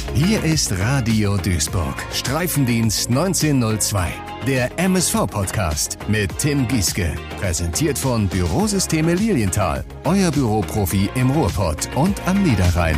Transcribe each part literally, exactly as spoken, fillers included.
Hier ist Radio Duisburg, Streifendienst neunzehnhundertzwei, der M S V-Podcast mit Tim Gieske. Präsentiert von Bürosysteme Lilienthal, euer Büroprofi im Ruhrpott und am Niederrhein.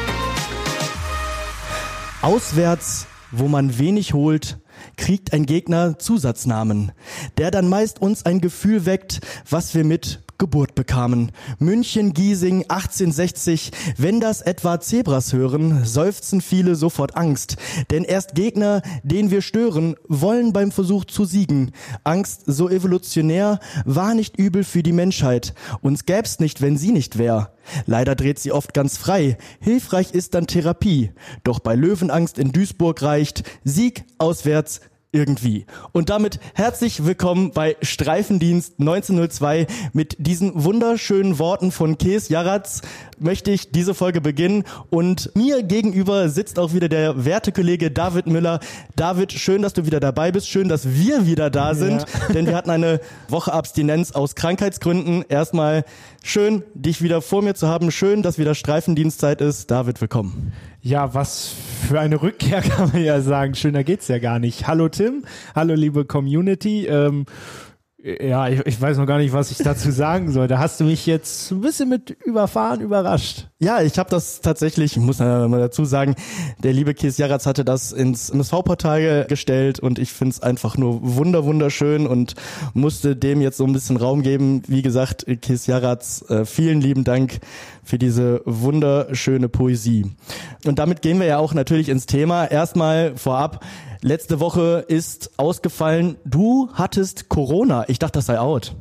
Auswärts, wo man wenig holt, kriegt ein Gegner Zusatznamen, der dann meist uns ein Gefühl weckt, was wir mit Geburt bekamen. München, Giesing, achtzehnhundertsechzig. Wenn das etwa Zebras hören, seufzen viele sofort Angst. Denn erst Gegner, den wir stören, wollen beim Versuch zu siegen. Angst, so evolutionär, war nicht übel für die Menschheit. Uns gäb's nicht, wenn sie nicht wär. Leider dreht sie oft ganz frei. Hilfreich ist dann Therapie. Doch bei Löwenangst in Duisburg reicht Sieg auswärts irgendwie. Und damit herzlich willkommen bei Streifendienst neunzehnhundertzwei. Mit diesen wunderschönen Worten von Kees Jaracz möchte ich diese Folge beginnen. Und mir gegenüber sitzt auch wieder der werte Kollege David Müller. David, schön, dass du wieder dabei bist. Schön, dass wir wieder da sind. Ja. Denn wir hatten eine Woche Abstinenz aus Krankheitsgründen. Erstmal schön, dich wieder vor mir zu haben. Schön, dass wieder Streifendienstzeit ist. David, willkommen. Ja, was für eine Rückkehr, kann man ja sagen. Schöner geht's ja gar nicht. Hallo Tim, hallo liebe Community. Ähm, ja, ich, ich weiß noch gar nicht, was ich dazu sagen soll. Da hast du mich jetzt ein bisschen mit überfahren, überrascht. Ja, ich habe das tatsächlich, ich muss mal dazu sagen, der liebe Kees Jaracz hatte das ins M S V-Portal gestellt und ich find's einfach nur wunder wunderschön und musste dem jetzt so ein bisschen Raum geben. Wie gesagt, Kees Jaracz, äh, vielen lieben Dank für diese wunderschöne Poesie. Und damit gehen wir ja auch natürlich ins Thema. Erstmal vorab, letzte Woche ist ausgefallen, du hattest Corona. Ich dachte, das sei out.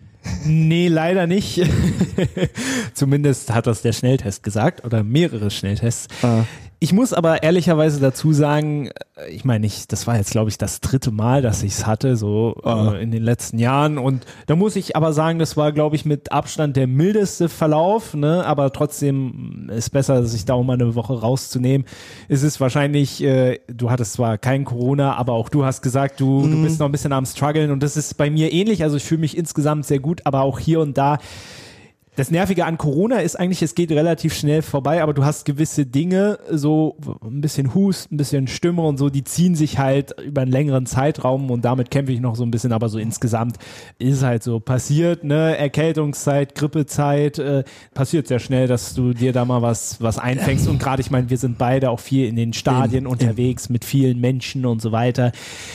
Nee, leider nicht. Zumindest hat das der Schnelltest gesagt oder mehrere Schnelltests. Ah. Ich muss aber ehrlicherweise dazu sagen, ich meine, ich, das war jetzt, glaube ich, das dritte Mal, dass ich es hatte, so ah. äh, in den letzten Jahren. Und da muss ich aber sagen, das war, glaube ich, mit Abstand der mildeste Verlauf, ne? Aber trotzdem ist besser, sich da auch mal eine Woche rauszunehmen. Es ist wahrscheinlich, äh, du hattest zwar kein Corona, aber auch du hast gesagt, du, mhm. du bist noch ein bisschen am struggeln und das ist bei mir ähnlich. Also ich fühle mich insgesamt sehr gut, aber auch hier und da. Das Nervige an Corona ist eigentlich, es geht relativ schnell vorbei, aber du hast gewisse Dinge, so ein bisschen Hust, ein bisschen Stimme und so, die ziehen sich halt über einen längeren Zeitraum und damit kämpfe ich noch so ein bisschen, aber so insgesamt ist es halt so passiert, ne, Erkältungszeit, Grippezeit, äh, passiert sehr schnell, dass du dir da mal was, was einfängst und gerade, ich meine, wir sind beide auch viel in den Stadien in, unterwegs in. mit vielen Menschen und so weiter.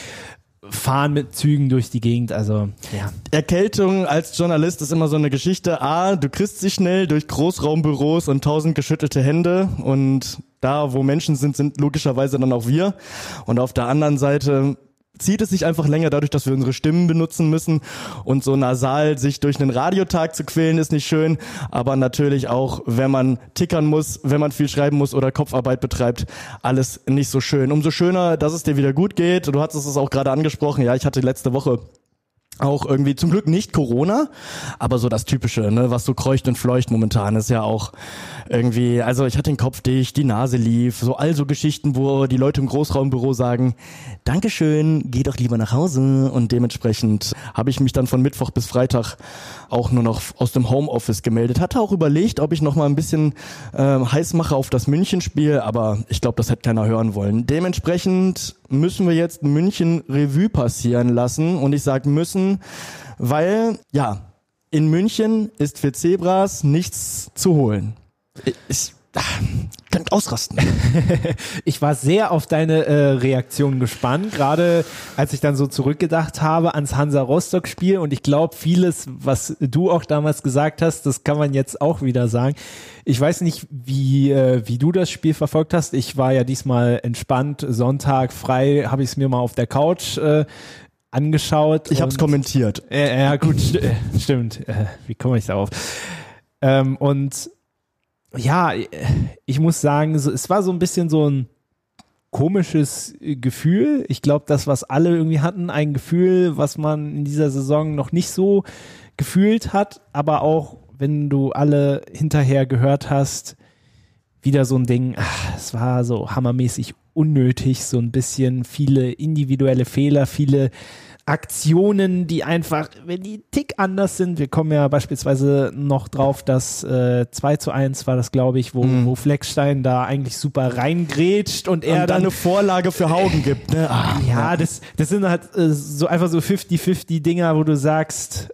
Fahren mit Zügen durch die Gegend, also ja. Erkältung als Journalist ist immer so eine Geschichte. A, du kriegst sie schnell durch Großraumbüros und tausend geschüttelte Hände und da, wo Menschen sind, sind logischerweise dann auch wir. Und auf der anderen Seite zieht es sich einfach länger dadurch, dass wir unsere Stimmen benutzen müssen und so nasal sich durch einen Radiotag zu quälen ist nicht schön, aber natürlich auch, wenn man tickern muss, wenn man viel schreiben muss oder Kopfarbeit betreibt, alles nicht so schön. Umso schöner, dass es dir wieder gut geht. Du hattest es auch gerade angesprochen, ja, ich hatte letzte Woche auch irgendwie zum Glück nicht Corona, aber so das Typische, ne, was so kreucht und fleucht momentan ist ja auch irgendwie, also ich hatte den Kopf dicht, die Nase lief, so all so Geschichten, wo die Leute im Großraumbüro sagen, Dankeschön, geh doch lieber nach Hause und dementsprechend habe ich mich dann von Mittwoch bis Freitag auch nur noch aus dem Homeoffice gemeldet, hatte auch überlegt, ob ich noch mal ein bisschen äh, heiß mache auf das München-Spiel, aber ich glaube, das hätte keiner hören wollen. Dementsprechend müssen wir jetzt München Revue passieren lassen und ich sage müssen, weil, ja, in München ist für Zebras nichts zu holen. Ich könnte ausrasten. Ich war sehr auf deine äh, Reaktion gespannt, gerade als ich dann so zurückgedacht habe ans Hansa-Rostock-Spiel und ich glaube, vieles, was du auch damals gesagt hast, das kann man jetzt auch wieder sagen. Ich weiß nicht, wie äh, wie du das Spiel verfolgt hast. Ich war ja diesmal entspannt, Sonntag frei, habe ich es mir mal auf der Couch äh, angeschaut. Ich habe es kommentiert. Äh, ja gut, st- äh, stimmt. Äh, wie komme ich darauf? Ähm, und ja, ich muss sagen, so, es war so ein bisschen so ein komisches Gefühl. Ich glaube, das, was alle irgendwie hatten, ein Gefühl, was man in dieser Saison noch nicht so gefühlt hat, aber auch, wenn du alle hinterher gehört hast, wieder so ein Ding, ach, es war so hammermäßig unnötig, so ein bisschen viele individuelle Fehler, viele Aktionen, die einfach, wenn die einen Tick anders sind, wir kommen ja beispielsweise noch drauf, dass äh, zwei zu eins war das, glaube ich, wo, mhm. wo Fleckstein da eigentlich super reingrätscht und er und dann, dann eine Vorlage für Haugen gibt. Ne? Ach, ja, das, das sind halt äh, so einfach so fünfzig fünfzig Dinger, wo du sagst,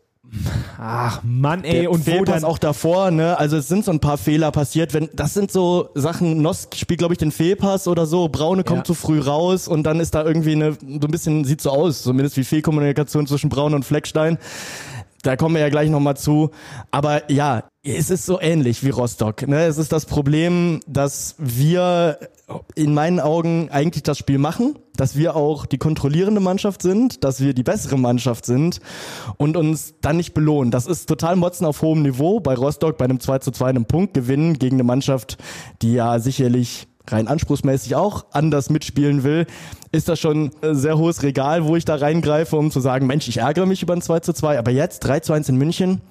ach Mann, ey, der und wo dann auch davor, ne? Also es sind so ein paar Fehler passiert, wenn das sind so Sachen, Nosk spielt glaube ich den Fehlpass oder so, Braune kommt ja. zu früh raus und dann ist da irgendwie eine so ein bisschen sieht so aus, zumindest wie Fehlkommunikation zwischen Braune und Fleckstein. Da kommen wir ja gleich nochmal zu. Aber ja, es ist so ähnlich wie Rostock. Ne? Es ist das Problem, dass wir in meinen Augen eigentlich das Spiel machen, dass wir auch die kontrollierende Mannschaft sind, dass wir die bessere Mannschaft sind und uns dann nicht belohnen. Das ist total Motzen auf hohem Niveau. Bei Rostock bei einem zwei zu zwei einem Punkt gewinnen gegen eine Mannschaft, die ja sicherlich rein anspruchsmäßig auch anders mitspielen will, ist das schon ein sehr hohes Regal, wo ich da reingreife, um zu sagen, Mensch, ich ärgere mich über ein zwei zu zwei, aber jetzt drei zu eins in München.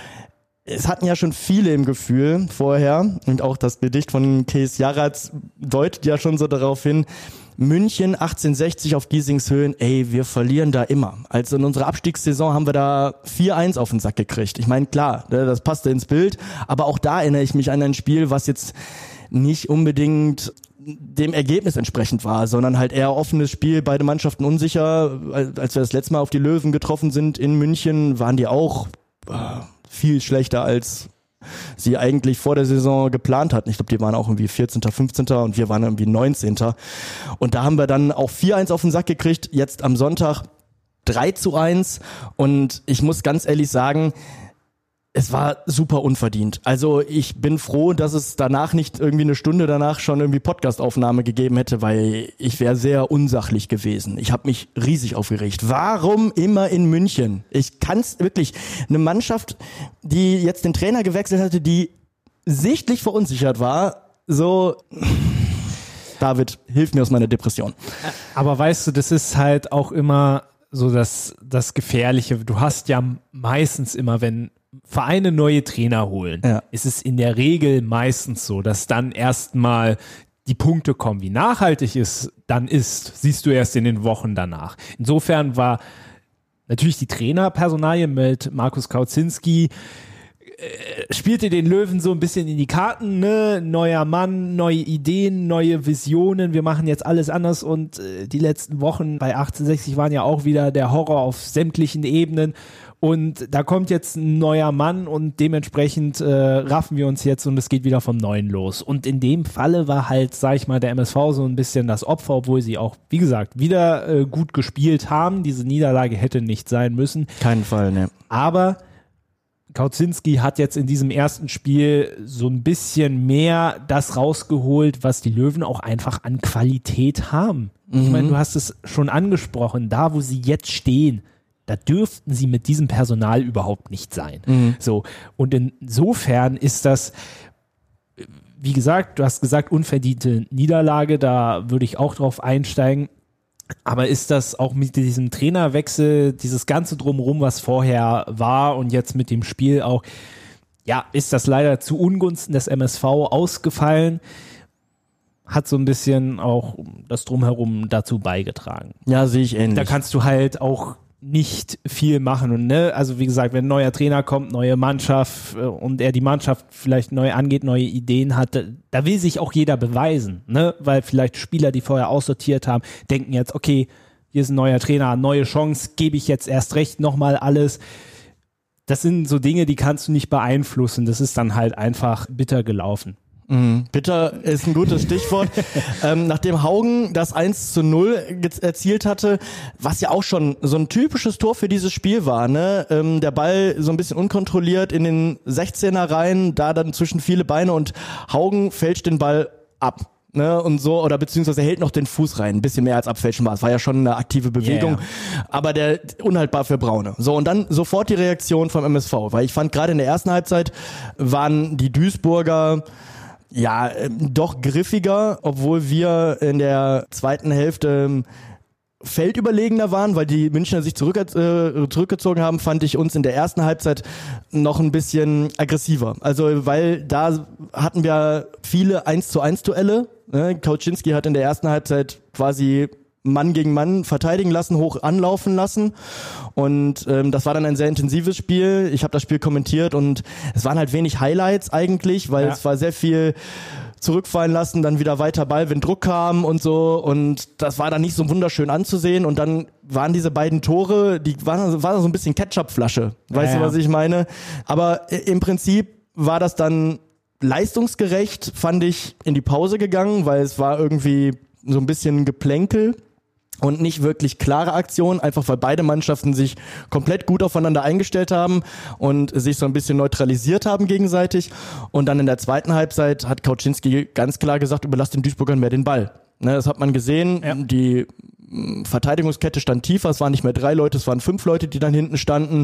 Es hatten ja schon viele im Gefühl vorher und auch das Gedicht von Kees Jaratz deutet ja schon so darauf hin, München achtzehnhundertsechzig auf Giesings Höhen, ey, wir verlieren da immer. Also in unserer Abstiegssaison haben wir da vier eins auf den Sack gekriegt. Ich meine, klar, das passte ins Bild, aber auch da erinnere ich mich an ein Spiel, was jetzt nicht unbedingt dem Ergebnis entsprechend war, sondern halt eher offenes Spiel, beide Mannschaften unsicher. Als wir das letzte Mal auf die Löwen getroffen sind in München, waren die auch äh, viel schlechter, als sie eigentlich vor der Saison geplant hatten. Ich glaube, die waren auch irgendwie vierzehnter, fünfzehnter und wir waren irgendwie neunzehnter. Und da haben wir dann auch vier eins auf den Sack gekriegt, jetzt am Sonntag drei zu eins und ich muss ganz ehrlich sagen, es war super unverdient. Also ich bin froh, dass es danach nicht irgendwie eine Stunde danach schon irgendwie Podcastaufnahme gegeben hätte, weil ich wäre sehr unsachlich gewesen. Ich habe mich riesig aufgeregt. Warum immer in München? Ich kann's wirklich. Eine Mannschaft, die jetzt den Trainer gewechselt hatte, die sichtlich verunsichert war, so... David, hilf mir aus meiner Depression. Aber weißt du, das ist halt auch immer so das, das Gefährliche. Du hast ja meistens immer, wenn Vereine neue Trainer holen, ja. ist es in der Regel meistens so, dass dann erstmal die Punkte kommen. Wie nachhaltig es dann ist, siehst du erst in den Wochen danach. Insofern war natürlich die Trainerpersonalie mit Markus Kauzinski äh, spielte den Löwen so ein bisschen in die Karten, ne? Neuer Mann, neue Ideen, neue Visionen, wir machen jetzt alles anders und äh, die letzten Wochen bei achtzehnhundertsechzig waren ja auch wieder der Horror auf sämtlichen Ebenen. Und da kommt jetzt ein neuer Mann und dementsprechend äh, raffen wir uns jetzt und es geht wieder vom Neuen los. Und in dem Falle war halt, sag ich mal, der M S V so ein bisschen das Opfer, obwohl sie auch, wie gesagt, wieder äh, gut gespielt haben. Diese Niederlage hätte nicht sein müssen. Keinen Fall, ne. Aber Kauzinski hat jetzt in diesem ersten Spiel so ein bisschen mehr das rausgeholt, was die Löwen auch einfach an Qualität haben. Mhm. Ich meine, du hast es schon angesprochen, da wo sie jetzt stehen, da dürften sie mit diesem Personal überhaupt nicht sein. Mhm. So. Und insofern ist das, wie gesagt, du hast gesagt, unverdiente Niederlage, da würde ich auch drauf einsteigen. Aber ist das auch mit diesem Trainerwechsel, dieses ganze Drumherum, was vorher war und jetzt mit dem Spiel auch, ja, ist das leider zu Ungunsten des M S V ausgefallen? Hat so ein bisschen auch das Drumherum dazu beigetragen. Ja, sehe ich ähnlich. Da kannst du halt auch nicht viel machen und ne, also wie gesagt, wenn ein neuer Trainer kommt, neue Mannschaft und er die Mannschaft vielleicht neu angeht, neue Ideen hat, da will sich auch jeder beweisen, ne, weil vielleicht Spieler, die vorher aussortiert haben, denken jetzt, okay, hier ist ein neuer Trainer, neue Chance, gebe ich jetzt erst recht nochmal alles. Das sind so Dinge, die kannst du nicht beeinflussen, das ist dann halt einfach bitter gelaufen. Mhm. Bitter ist ein gutes Stichwort. ähm, nachdem Haugen das eins zu null erzielt hatte, was ja auch schon so ein typisches Tor für dieses Spiel war, ne? Ähm, der Ball so ein bisschen unkontrolliert in den sechzehner rein, da dann zwischen viele Beine und Haugen fälscht den Ball ab. Ne, und so, oder beziehungsweise er hält noch den Fuß rein, ein bisschen mehr als abfälschen war. Es war ja schon eine aktive Bewegung, yeah. aber der unhaltbar für Braune. So, und dann sofort die Reaktion vom M S V, weil ich fand, gerade in der ersten Halbzeit waren die Duisburger ja, doch griffiger, obwohl wir in der zweiten Hälfte feldüberlegener waren, weil die Münchner sich zurück, äh, zurückgezogen haben, fand ich uns in der ersten Halbzeit noch ein bisschen aggressiver. Also, weil da hatten wir viele eins zu eins Duelle. Ne? Kauczynski hat in der ersten Halbzeit quasi Mann gegen Mann verteidigen lassen, hoch anlaufen lassen und ähm, das war dann ein sehr intensives Spiel. Ich habe das Spiel kommentiert und es waren halt wenig Highlights eigentlich, weil ja. es war sehr viel zurückfallen lassen, dann wieder weiter Ball, wenn Druck kam und so und das war dann nicht so wunderschön anzusehen und dann waren diese beiden Tore, die waren, waren so ein bisschen Ketchupflasche, weißt ja, du, was ich meine? Aber im Prinzip war das dann leistungsgerecht, fand ich, in die Pause gegangen, weil es war irgendwie so ein bisschen Geplänkel und nicht wirklich klare Aktion, einfach weil beide Mannschaften sich komplett gut aufeinander eingestellt haben und sich so ein bisschen neutralisiert haben gegenseitig. Und dann in der zweiten Halbzeit hat Kauczynski ganz klar gesagt, überlasst den Duisburgern mehr den Ball. Ne, das hat man gesehen, ja. Die Verteidigungskette stand tiefer, es waren nicht mehr drei Leute, es waren fünf Leute, die dann hinten standen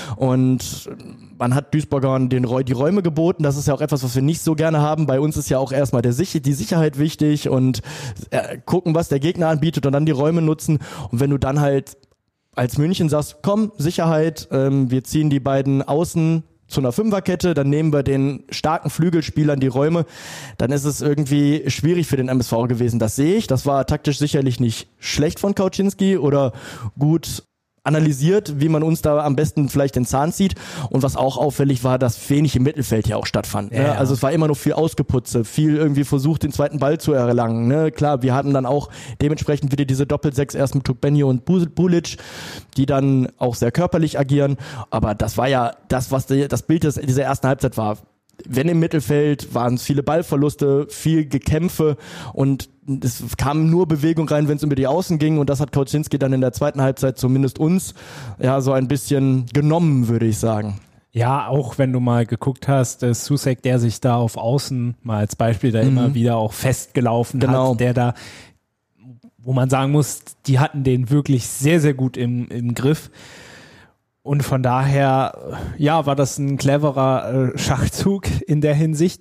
und man hat Duisburgern den, die Räume geboten, das ist ja auch etwas, was wir nicht so gerne haben, bei uns ist ja auch erstmal der Sicher- die Sicherheit wichtig und äh, gucken, was der Gegner anbietet und dann die Räume nutzen und wenn du dann halt als München sagst, komm, Sicherheit, ähm, wir ziehen die beiden Außen zu einer Fünferkette, dann nehmen wir den starken Flügelspielern die Räume, dann ist es irgendwie schwierig für den M S V gewesen. Das sehe ich, das war taktisch sicherlich nicht schlecht von Kauczynski oder gut analysiert, wie man uns da am besten vielleicht den Zahn zieht. Und was auch auffällig war, dass wenig im Mittelfeld ja auch stattfand. Ja, ne? Ja. Also es war immer noch viel Ausgeputze, viel irgendwie versucht, den zweiten Ball zu erlangen. Ne? Klar, wir hatten dann auch dementsprechend wieder diese Doppelsechs erst mit Tukbenio und Bulic, die dann auch sehr körperlich agieren. Aber das war ja das, was die, das Bild des, dieser ersten Halbzeit war. Wenn im Mittelfeld waren es viele Ballverluste, viel Gekämpfe und es kam nur Bewegung rein, wenn es über die Außen ging und das hat Kauczynski dann in der zweiten Halbzeit zumindest uns ja so ein bisschen genommen, würde ich sagen. Ja, auch wenn du mal geguckt hast, äh, Susek, der sich da auf Außen mal als Beispiel da mhm. immer wieder auch festgelaufen genau. hat, der da, wo man sagen muss, die hatten den wirklich sehr, sehr gut im, im Griff. Und von daher, ja, war das ein cleverer äh, Schachzug in der Hinsicht.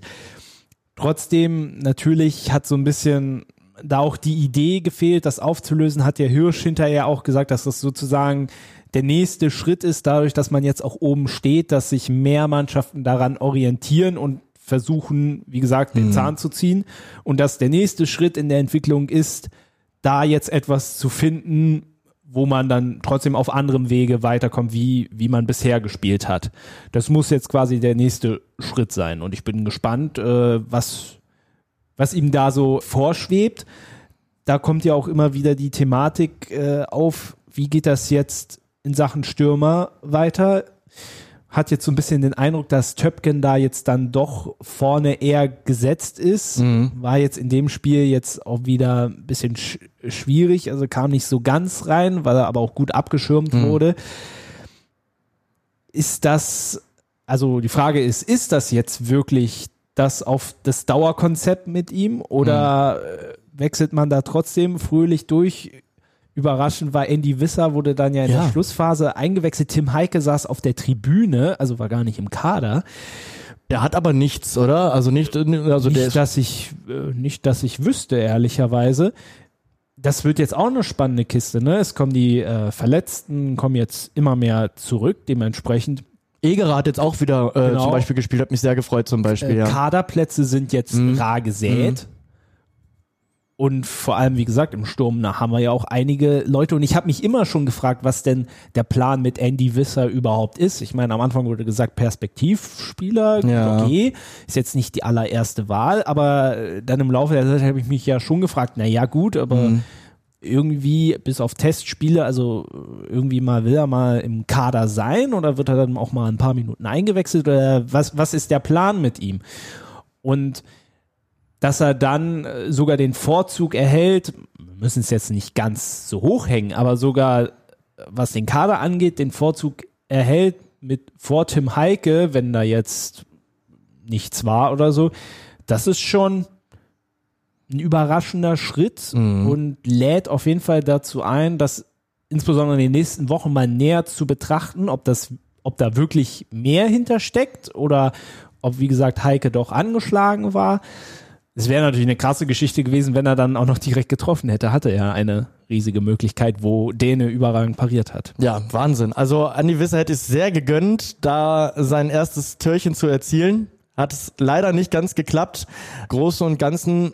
Trotzdem, natürlich hat so ein bisschen da auch die Idee gefehlt, das aufzulösen, hat der Hirsch hinterher auch gesagt, dass das sozusagen der nächste Schritt ist, dadurch, dass man jetzt auch oben steht, dass sich mehr Mannschaften daran orientieren und versuchen, wie gesagt, den mhm. Zahn zu ziehen. Und dass der nächste Schritt in der Entwicklung ist, da jetzt etwas zu finden, wo man dann trotzdem auf anderem Wege weiterkommt, wie, wie man bisher gespielt hat. Das muss jetzt quasi der nächste Schritt sein. Und ich bin gespannt, äh, was, was ihm da so vorschwebt. Da kommt ja auch immer wieder die Thematik äh, auf, wie geht das jetzt in Sachen Stürmer weiter? Hat jetzt so ein bisschen den Eindruck, dass Töpken da jetzt dann doch vorne eher gesetzt ist. Mhm. War jetzt in dem Spiel jetzt auch wieder ein bisschen sch- schwierig, also kam nicht so ganz rein, weil er aber auch gut abgeschirmt mhm. wurde. Ist das, also die Frage ist, ist das jetzt wirklich das auf das Dauerkonzept mit ihm oder mhm. wechselt man da trotzdem fröhlich durch? Überraschend war Andy Wisser, wurde dann ja in ja. der Schlussphase eingewechselt. Tim Heike saß auf der Tribüne, also war gar nicht im Kader. Der hat aber nichts, oder? Also nicht, also nicht, der ist dass ich, äh, nicht, dass ich wüsste, ehrlicherweise. Das wird jetzt auch eine spannende Kiste, ne? Es kommen die äh, Verletzten, kommen jetzt immer mehr zurück, dementsprechend. Egerer hat jetzt auch wieder äh, genau. zum Beispiel gespielt, hat mich sehr gefreut zum Beispiel. Äh, ja. Kaderplätze sind jetzt mhm. rar gesät. Mhm. Und vor allem, wie gesagt, im Sturm na, haben wir ja auch einige Leute. Und ich habe mich immer schon gefragt, was denn der Plan mit Andy Wisser überhaupt ist. Ich meine, am Anfang wurde gesagt, Perspektivspieler, ja. okay, ist jetzt nicht die allererste Wahl. Aber dann im Laufe der Zeit habe ich mich ja schon gefragt, na ja gut, aber mhm. irgendwie bis auf Testspiele, also irgendwie mal will er mal im Kader sein oder wird er dann auch mal ein paar Minuten eingewechselt oder was, was ist der Plan mit ihm? Und dass er dann sogar den Vorzug erhält, wir müssen es jetzt nicht ganz so hoch hängen, aber sogar was den Kader angeht, den Vorzug erhält mit vor Tim Heike, wenn da jetzt nichts war oder so, das ist schon ein überraschender Schritt mhm. und lädt auf jeden Fall dazu ein, das insbesondere in den nächsten Wochen mal näher zu betrachten, ob das, ob da wirklich mehr hintersteckt oder ob, wie gesagt, Heike doch angeschlagen war. Es wäre natürlich eine krasse Geschichte gewesen, wenn er dann auch noch direkt getroffen hätte. Hatte er eine riesige Möglichkeit, wo Däne überragend pariert hat. Ja, Wahnsinn. Also Andi Wisser hätte es sehr gegönnt, da sein erstes Türchen zu erzielen. Hat es leider nicht ganz geklappt. Großen und Ganzen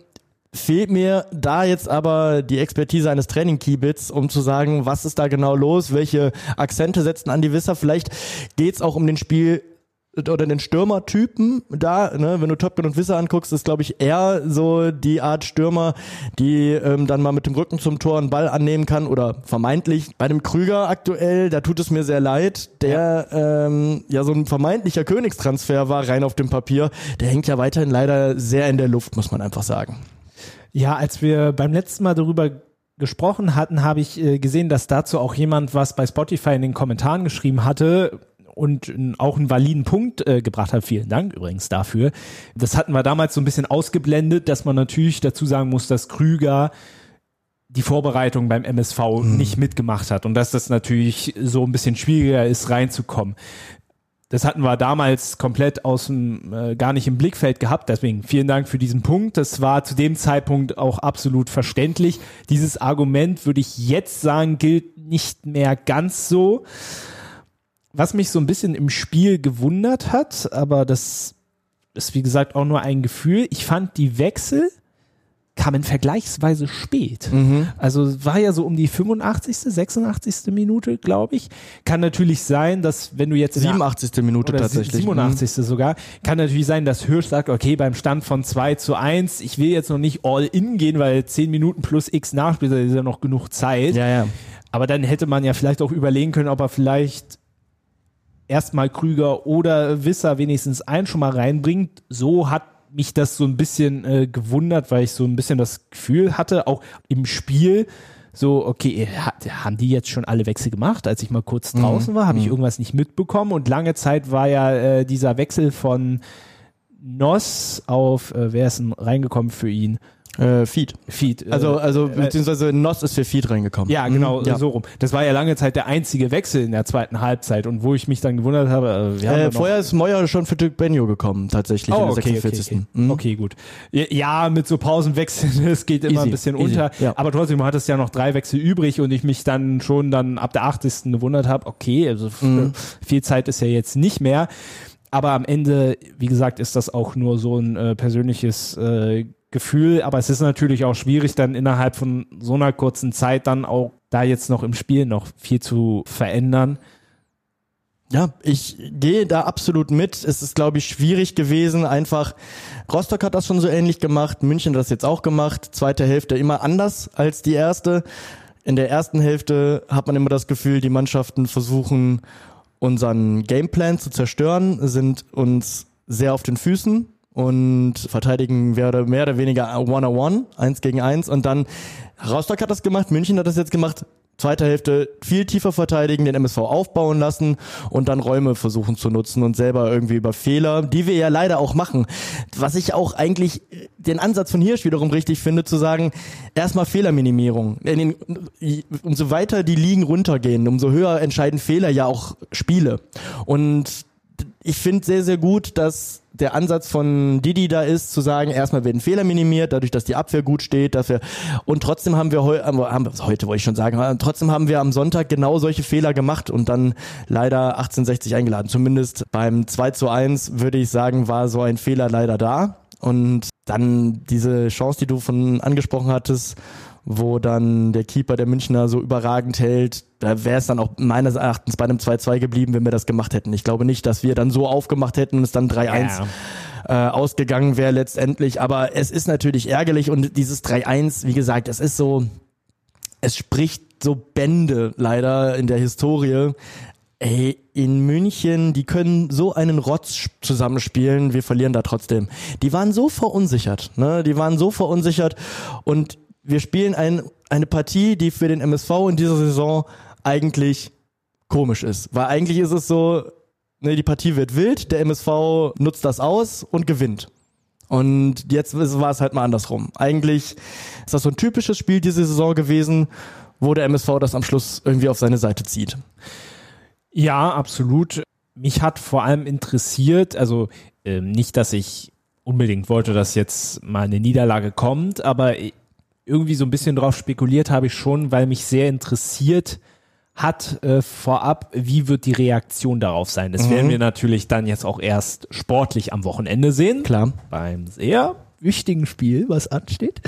fehlt mir da jetzt aber die Expertise eines Training-Kiebitz, um zu sagen, was ist da genau los, welche Akzente setzen Andi Visser. Vielleicht geht's auch um den Spiel oder den Stürmertypen da, ne? Wenn du Töpken und Visser anguckst, ist, glaube ich, eher so die Art Stürmer, die ähm, dann mal mit dem Rücken zum Tor einen Ball annehmen kann oder vermeintlich. Bei dem Krüger aktuell, da tut es mir sehr leid, der ja, ähm, ja so ein vermeintlicher Königstransfer war, rein auf dem Papier. Der hängt ja weiterhin leider sehr in der Luft, muss man einfach sagen. Ja, als wir beim letzten Mal darüber gesprochen hatten, habe ich äh, gesehen, dass dazu auch jemand was bei Spotify in den Kommentaren geschrieben hatte und auch einen validen Punkt äh, gebracht hat. Vielen Dank übrigens dafür. Das hatten wir damals so ein bisschen ausgeblendet, dass man natürlich dazu sagen muss, dass Krüger die Vorbereitung beim M S V mhm. nicht mitgemacht hat und dass das natürlich so ein bisschen schwieriger ist, reinzukommen. Das hatten wir damals komplett aus dem, äh, gar nicht im Blickfeld gehabt. Deswegen vielen Dank für diesen Punkt. Das war zu dem Zeitpunkt auch absolut verständlich. Dieses Argument, würde ich jetzt sagen, gilt nicht mehr ganz so. Was mich so ein bisschen im Spiel gewundert hat, aber das ist wie gesagt auch nur ein Gefühl. Ich fand, die Wechsel kamen vergleichsweise spät. Mhm. Also war ja so um die fünfundachtzigste, sechsundachtzigste Minute, glaube ich. Kann natürlich sein, dass wenn du jetzt siebenundachtzigste Minute oder tatsächlich. siebenundachtzigste sogar. Kann natürlich sein, dass Hirsch sagt, okay, beim Stand von zwei zu eins, ich will jetzt noch nicht all in gehen, weil zehn Minuten plus x Nachspiel, da ist ja noch genug Zeit. Ja, ja. Aber dann hätte man ja vielleicht auch überlegen können, ob er vielleicht erstmal Krüger oder Visser wenigstens einen schon mal reinbringt. So hat mich das so ein bisschen äh, gewundert, weil ich so ein bisschen das Gefühl hatte, auch im Spiel, so, okay, hat, haben die jetzt schon alle Wechsel gemacht? Als ich mal kurz draußen war, habe ich irgendwas nicht mitbekommen und lange Zeit war ja äh, dieser Wechsel von Noss auf, äh, wer ist denn reingekommen für ihn? Äh, Feed. Feed. Äh, also, also beziehungsweise Noss ist für Feed reingekommen. Ja, genau, mhm, ja. so rum. Das war ja lange Zeit der einzige Wechsel in der zweiten Halbzeit und wo ich mich dann gewundert habe, äh, wir haben äh, noch vorher ist Neuer schon für Dirk Benjo gekommen, tatsächlich oh, in der okay, sechsundvierzigsten Okay, okay. Mhm. okay, gut. Ja, mit so Pausenwechseln, es geht immer easy, ein bisschen easy, unter, ja. aber trotzdem, du hattest ja noch drei Wechsel übrig und ich mich dann schon dann ab der achtzigsten gewundert habe, okay, also mhm. viel Zeit ist ja jetzt nicht mehr, aber am Ende, wie gesagt, ist das auch nur so ein äh, persönliches äh, Gefühl, aber es ist natürlich auch schwierig, dann innerhalb von so einer kurzen Zeit dann auch da jetzt noch im Spiel noch viel zu verändern. Ja, ich gehe da absolut mit. Es ist, glaube ich, schwierig gewesen. Einfach, Rostock hat das schon so ähnlich gemacht, München hat das jetzt auch gemacht. Zweite Hälfte immer anders als die erste. In der ersten Hälfte hat man immer das Gefühl, die Mannschaften versuchen, unseren Gameplan zu zerstören, sind uns sehr auf den Füßen und verteidigen mehr oder, mehr oder weniger one-on-one, eins gegen eins. Und dann, Rostock hat das gemacht, München hat das jetzt gemacht. Zweite Hälfte viel tiefer verteidigen, den M S V aufbauen lassen und dann Räume versuchen zu nutzen und selber irgendwie über Fehler, die wir ja leider auch machen. Was ich auch eigentlich den Ansatz von Hirsch wiederum richtig finde, zu sagen, erstmal Fehlerminimierung. Umso weiter die Ligen runtergehen, umso höher entscheiden Fehler ja auch Spiele. Und ich finde sehr, sehr gut, dass der Ansatz von Didi da ist, zu sagen, erstmal werden Fehler minimiert, dadurch, dass die Abwehr gut steht, dass wir, und trotzdem haben wir heu, haben wir, heute wollte ich schon sagen, trotzdem haben wir am Sonntag genau solche Fehler gemacht und dann leider achtzehnhundertsechzig eingeladen. Zumindest beim zwei zu eins würde ich sagen, war so ein Fehler leider da. Und dann diese Chance, die du von angesprochen hattest, wo dann der Keeper der Münchner so überragend hält, da wäre es dann auch meines Erachtens bei einem zwei zwei geblieben, wenn wir das gemacht hätten. Ich glaube nicht, dass wir dann so aufgemacht hätten und es dann drei eins ja. äh, ausgegangen wäre letztendlich. Aber es ist natürlich ärgerlich und dieses drei eins, wie gesagt, es ist so, es spricht so Bände leider in der Historie. Ey, in München, die können so einen Rotz zusammenspielen, wir verlieren da trotzdem. Die waren so verunsichert, ne? Die waren so verunsichert und wir spielen ein, eine Partie, die für den M S V in dieser Saison eigentlich komisch ist. Weil eigentlich ist es so, ne, die Partie wird wild, der M S V nutzt das aus und gewinnt. Und jetzt war es halt mal andersrum. Eigentlich ist das so ein typisches Spiel diese Saison gewesen, wo der M S V das am Schluss irgendwie auf seine Seite zieht. Ja, absolut. Mich hat vor allem interessiert, also äh, nicht, dass ich unbedingt wollte, dass jetzt mal eine Niederlage kommt, aber irgendwie so ein bisschen drauf spekuliert habe ich schon, weil mich sehr interessiert hat äh, vorab, wie wird die Reaktion darauf sein. Das mhm. werden wir natürlich dann jetzt auch erst sportlich am Wochenende sehen. Klar. Beim sehr wichtigen Spiel, was ansteht.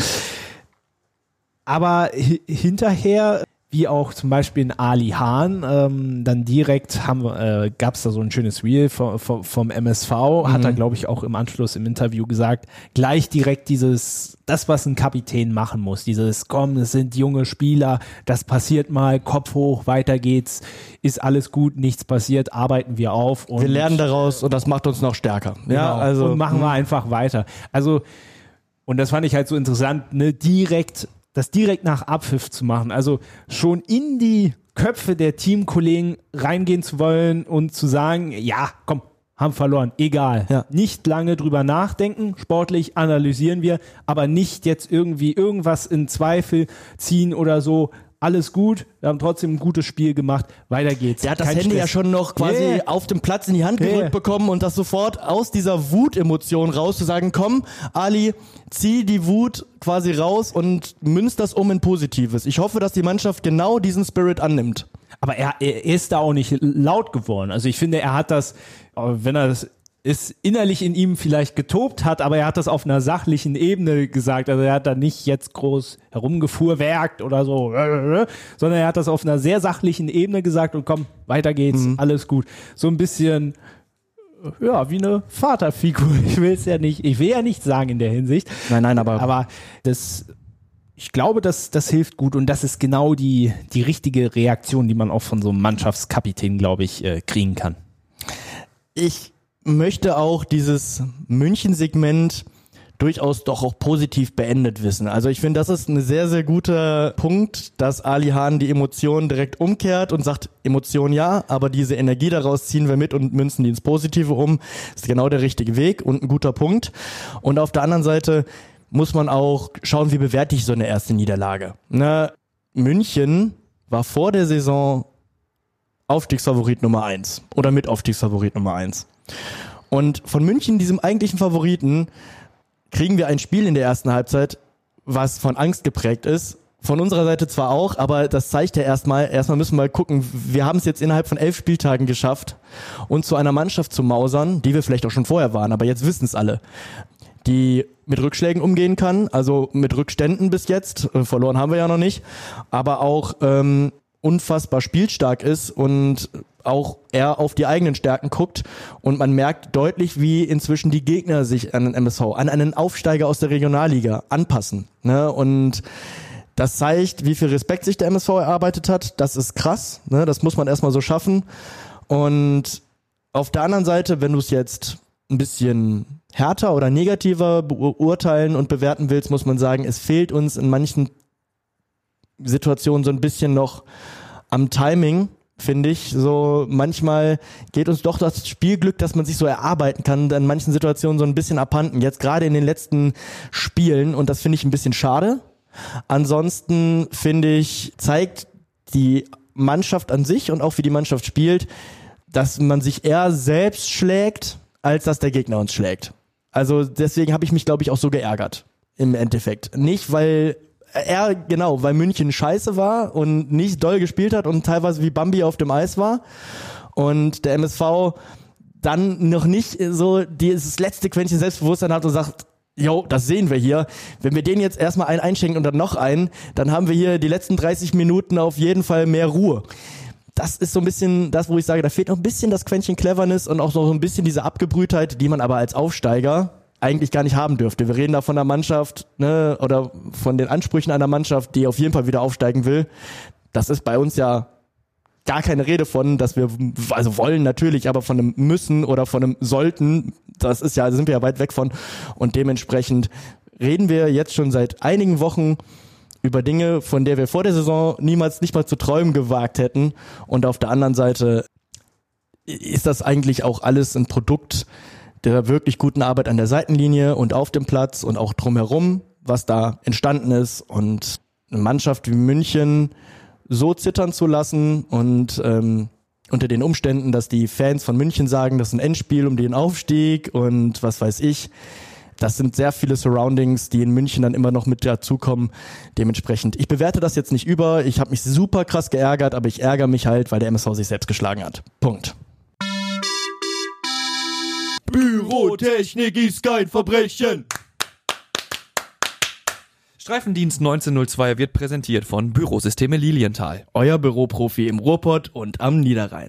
Aber h- hinterher, wie auch zum Beispiel in Ali Hahn, ähm, dann direkt haben wir, äh, gab es da so ein schönes Reel vom, vom, vom M S V, mhm. hat er, glaube ich, auch im Anschluss im Interview gesagt, gleich direkt dieses, das, was ein Kapitän machen muss, dieses, komm, es sind junge Spieler, das passiert mal, Kopf hoch, weiter geht's, ist alles gut, nichts passiert, arbeiten wir auf. Und wir lernen daraus und das macht uns noch stärker. Genau, ja, also und machen wir einfach weiter. Also, und das fand ich halt so interessant, ne, direkt das direkt nach Abpfiff zu machen, also schon in die Köpfe der Teamkollegen reingehen zu wollen und zu sagen, ja, komm, haben verloren, egal. Ja. Nicht lange drüber nachdenken, sportlich analysieren wir, aber nicht jetzt irgendwie irgendwas in Zweifel ziehen oder so. Alles gut, wir haben trotzdem ein gutes Spiel gemacht, weiter geht's. Der hat das Kein Handy Stress. ja schon noch quasi Yeah. auf dem Platz in die Hand gedrückt Yeah. bekommen und das sofort aus dieser Wutemotion raus zu sagen, komm, Ali, zieh die Wut quasi raus und münzt das um in Positives. Ich hoffe, dass die Mannschaft genau diesen Spirit annimmt. Aber er, er ist da auch nicht laut geworden. Also ich finde, er hat das, wenn er das ist innerlich in ihm vielleicht getobt hat, aber er hat das auf einer sachlichen Ebene gesagt. Also er hat da nicht jetzt groß herumgefuhrwerkt oder so, sondern er hat das auf einer sehr sachlichen Ebene gesagt und komm, weiter geht's, mhm. alles gut. So ein bisschen, ja, wie eine Vaterfigur. Ich will es ja nicht, ich will ja nicht sagen in der Hinsicht. Nein, nein, aber, aber das, ich glaube, das, das hilft gut und das ist genau die, die richtige Reaktion, die man auch von so einem Mannschaftskapitän, glaube ich, äh, kriegen kann. Ich möchte auch dieses München-Segment durchaus doch auch positiv beendet wissen. Also ich finde, das ist ein sehr, sehr guter Punkt, dass Ali Hahn die Emotionen direkt umkehrt und sagt, Emotionen ja, aber diese Energie daraus ziehen wir mit und münzen die ins Positive um. Das ist genau der richtige Weg und ein guter Punkt. Und auf der anderen Seite muss man auch schauen, wie bewerte ich so eine erste Niederlage. Ne? München war vor der Saison Aufstiegsfavorit Nummer eins oder mit Aufstiegsfavorit Nummer eins. Und von München, diesem eigentlichen Favoriten, kriegen wir ein Spiel in der ersten Halbzeit, was von Angst geprägt ist. Von unserer Seite zwar auch, aber das zeigt ja erstmal, erstmal müssen wir gucken, wir haben es jetzt innerhalb von elf Spieltagen geschafft, uns zu einer Mannschaft zu mausern, die wir vielleicht auch schon vorher waren, aber jetzt wissen es alle, die mit Rückschlägen umgehen kann, also mit Rückständen bis jetzt, verloren haben wir ja noch nicht, aber auch ähm, unfassbar spielstark ist und auch er auf die eigenen Stärken guckt und man merkt deutlich, wie inzwischen die Gegner sich an den M S V, an einen Aufsteiger aus der Regionalliga anpassen. Ne? Und das zeigt, wie viel Respekt sich der M S V erarbeitet hat. Das ist krass, ne? Das muss man erstmal so schaffen. Und auf der anderen Seite, wenn du es jetzt ein bisschen härter oder negativer beurteilen und bewerten willst, muss man sagen, es fehlt uns in manchen Situationen so ein bisschen noch am Timing, finde ich. So manchmal geht uns doch das Spielglück, dass man sich so erarbeiten kann, in manchen Situationen so ein bisschen abhanden. Jetzt gerade in den letzten Spielen und das finde ich ein bisschen schade. Ansonsten finde ich, zeigt die Mannschaft an sich und auch wie die Mannschaft spielt, dass man sich eher selbst schlägt, als dass der Gegner uns schlägt. Also deswegen habe ich mich, glaube ich, auch so geärgert im Endeffekt. Nicht, weil er, genau, weil München scheiße war und nicht doll gespielt hat und teilweise wie Bambi auf dem Eis war und der M S V dann noch nicht so dieses letzte Quäntchen Selbstbewusstsein hat und sagt, jo, das sehen wir hier. Wenn wir den jetzt erstmal einen einschenken und dann noch einen, dann haben wir hier die letzten dreißig Minuten auf jeden Fall mehr Ruhe. Das ist so ein bisschen das, wo ich sage, da fehlt noch ein bisschen das Quäntchen Cleverness und auch so ein bisschen diese Abgebrühtheit, die man aber als Aufsteiger eigentlich gar nicht haben dürfte. Wir reden da von einer Mannschaft, ne, oder von den Ansprüchen einer Mannschaft, die auf jeden Fall wieder aufsteigen will. Das ist bei uns ja gar keine Rede von, dass wir, also wollen natürlich, aber von einem müssen oder von einem sollten, das ist ja, sind wir ja weit weg von. Und dementsprechend reden wir jetzt schon seit einigen Wochen über Dinge, von der wir vor der Saison niemals nicht mal zu träumen gewagt hätten. Und auf der anderen Seite ist das eigentlich auch alles ein Produkt der wirklich guten Arbeit an der Seitenlinie und auf dem Platz und auch drumherum, was da entstanden ist. Und eine Mannschaft wie München so zittern zu lassen und ähm, unter den Umständen, dass die Fans von München sagen, das ist ein Endspiel um den Aufstieg und was weiß ich, das sind sehr viele Surroundings, die in München dann immer noch mit dazukommen. Dementsprechend, ich bewerte das jetzt nicht über, ich habe mich super krass geärgert, aber ich ärgere mich halt, weil der M S V sich selbst geschlagen hat. Punkt. Bürotechnik ist kein Verbrechen. Streifendienst neunzehnhundertzwei wird präsentiert von Bürosysteme Lilienthal. Euer Büroprofi im Ruhrpott und am Niederrhein.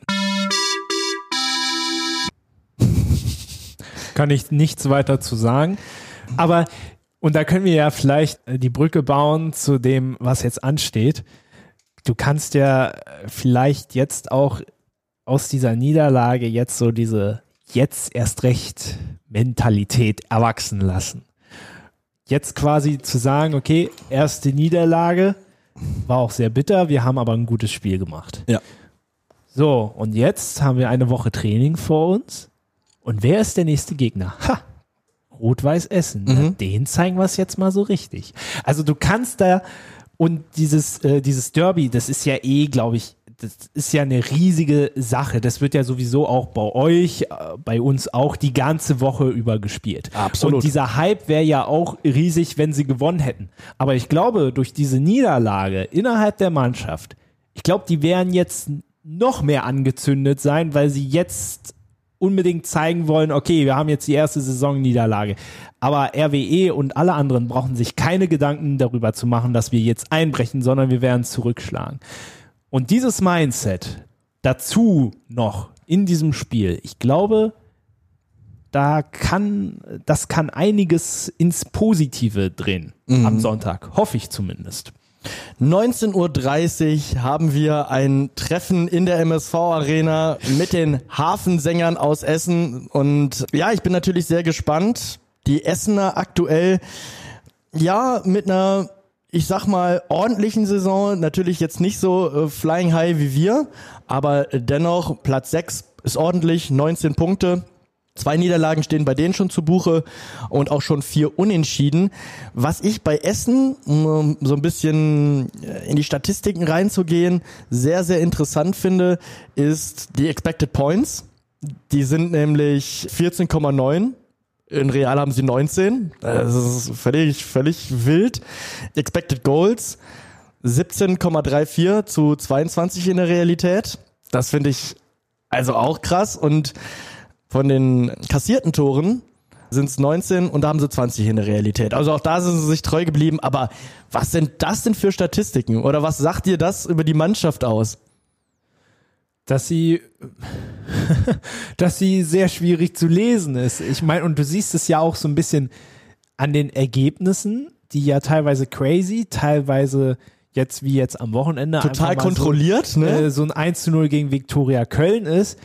Kann ich nichts weiter zu sagen. Aber, und da können wir ja vielleicht die Brücke bauen zu dem, was jetzt ansteht. Du kannst ja vielleicht jetzt auch aus dieser Niederlage jetzt so diese jetzt erst recht Mentalität erwachsen lassen. Jetzt quasi zu sagen, okay, erste Niederlage, war auch sehr bitter, wir haben aber ein gutes Spiel gemacht. Ja. So, und jetzt haben wir eine Woche Training vor uns. Und wer ist der nächste Gegner? Ha! Rot-Weiß Essen. Mhm. Den zeigen wir es jetzt mal so richtig. Also du kannst da, und dieses, äh, dieses Derby, das ist ja eh, glaube ich, das ist ja eine riesige Sache. Das wird ja sowieso auch bei euch, äh, bei uns auch die ganze Woche über gespielt. Absolut. Und dieser Hype wäre ja auch riesig, wenn sie gewonnen hätten. Aber ich glaube, durch diese Niederlage innerhalb der Mannschaft, ich glaube, die werden jetzt noch mehr angezündet sein, weil sie jetzt unbedingt zeigen wollen, okay, wir haben jetzt die erste Saisonniederlage. Aber R W E und alle anderen brauchen sich keine Gedanken darüber zu machen, dass wir jetzt einbrechen, sondern wir werden zurückschlagen. Und dieses Mindset dazu noch in diesem Spiel, ich glaube, da kann, das kann einiges ins Positive drehen mhm. am Sonntag. Hoffe ich zumindest. neunzehn Uhr dreißig haben wir ein Treffen in der M S V-Arena mit den Hafensängern aus Essen. Und ja, ich bin natürlich sehr gespannt. Die Essener aktuell, ja, mit einer, ich sag mal, ordentlichen Saison, natürlich jetzt nicht so äh, flying high wie wir, aber dennoch Platz sechs ist ordentlich, neunzehn Punkte. Zwei Niederlagen stehen bei denen schon zu Buche und auch schon vier Unentschieden. Was ich bei Essen, um so ein bisschen in die Statistiken reinzugehen, sehr, sehr interessant finde, ist die Expected Points. Die sind nämlich vierzehn Komma neun. In Real haben sie neunzehn. Das ist völlig, völlig wild. Expected Goals siebzehn Komma vierunddreißig zu zweiundzwanzig in der Realität. Das finde ich also auch krass. Und von den kassierten Toren sind es neunzehn und da haben sie zwanzig in der Realität. Also auch da sind sie sich treu geblieben. Aber was sind das denn für Statistiken? Oder was sagt dir das über die Mannschaft aus? Dass sie, dass sie sehr schwierig zu lesen ist. Ich meine, und du siehst es ja auch so ein bisschen an den Ergebnissen, die ja teilweise crazy, teilweise jetzt wie jetzt am Wochenende. Total kontrolliert, so, ne? Äh, so ein eins zu null gegen Viktoria Köln ist.